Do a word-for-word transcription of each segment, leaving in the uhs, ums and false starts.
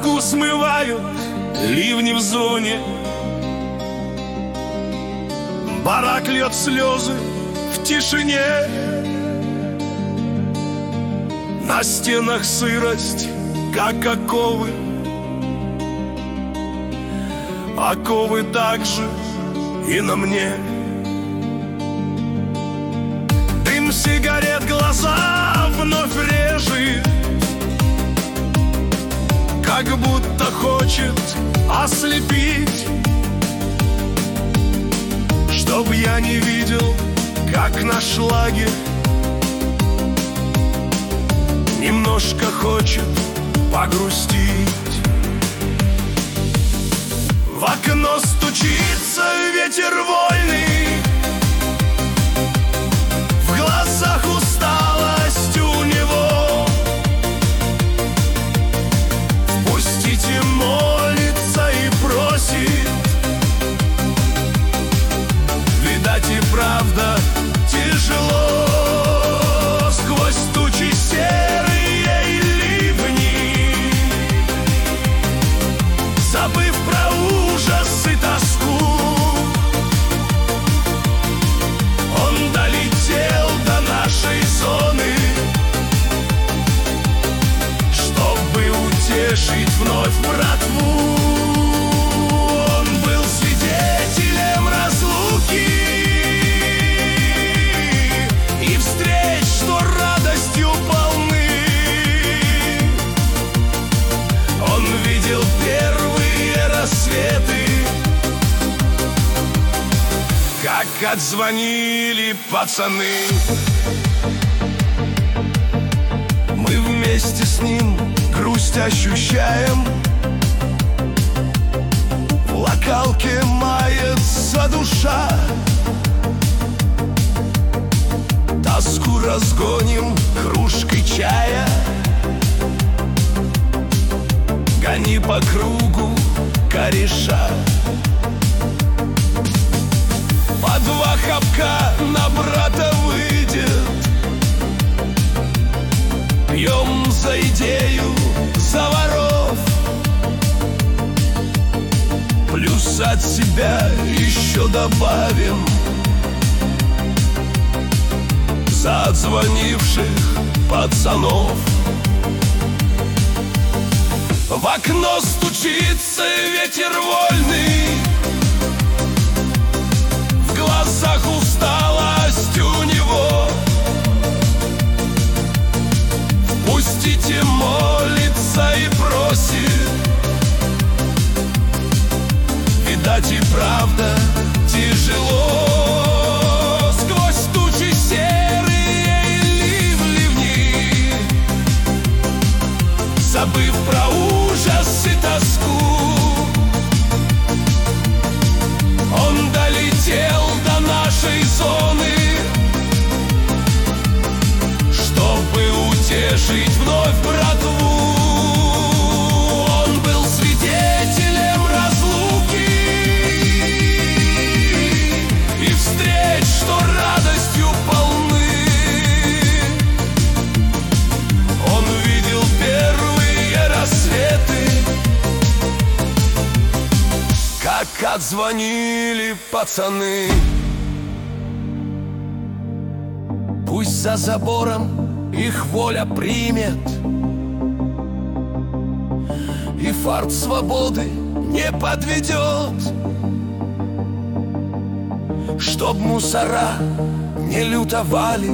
Тоску смывают ливни в зоне. Барак льет слезы в тишине. На стенах сырость, как оковы. Оковы также и на мне. Дым сигарет глаза вновь режет, как будто хочет ослепить, чтоб я не видел, как наш лагерь немножко хочет погрустить. В окно стучится ветер вольный, в глазах усталость у него. Впустите, молится и просит. Видать и правда тяжело. Сквозь тучи серые и ливни, забыв про ужас и тоску, он долетел до нашей зоны, чтобы утешить вновь братву. Он был свидетелем разлуки и встреч, что радостью полны. Он видел первые рассветы, как отзвонили пацаны. Мы вместе с ним грусть ощущаем. В локалке мается душа. Тоску разгоним кружкой чая. Гони по кругу кореша. По два хапка на брата выйдет. Пьем за идею, за воров. Плюс от себя еще добавим за отзвонивших пацанов. В окно стучится ветер вольный, в глазах усталость у него. Впустите, молится и просит. Видать и правда тяжело. Сквозь тучи серые и ливни, забыв про ужас и тоску, он долетел до нашей зоны, чтобы утешить вновь братву. Он был свидетелем разлуки и встреч, что радостью полны. Он видел первые рассветы, как отзвонили пацаны. Пусть за забором их воля примет, и фарт свободы не подведет, чтоб мусора не лютовали,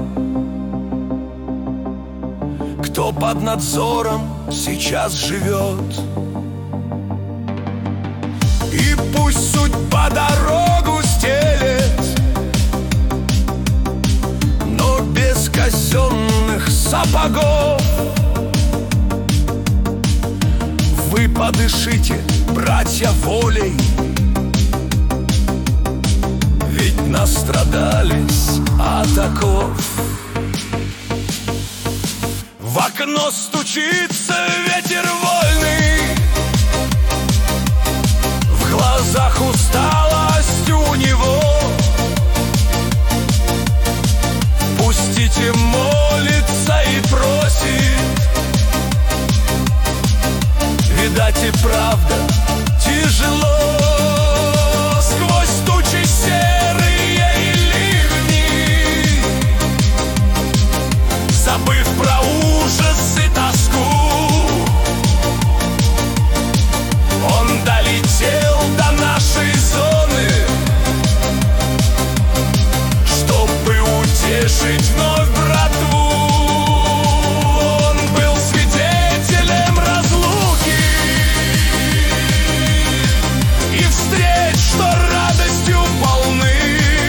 кто под надзором сейчас живет. И пусть судьба дорогу стелет, но без казенных сапогов. Вы подышите, братья, волей, ведь настрадались от оков. В окно стучится ветер вольный, в глазах усталость у него. Пустите, молится и просит. услышать вновь братву. Он был свидетелем разлуки и встреч, что радостью полны.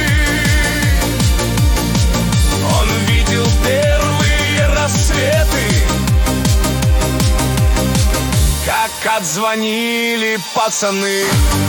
Он видел первые рассветы, как отзвонили пацаны.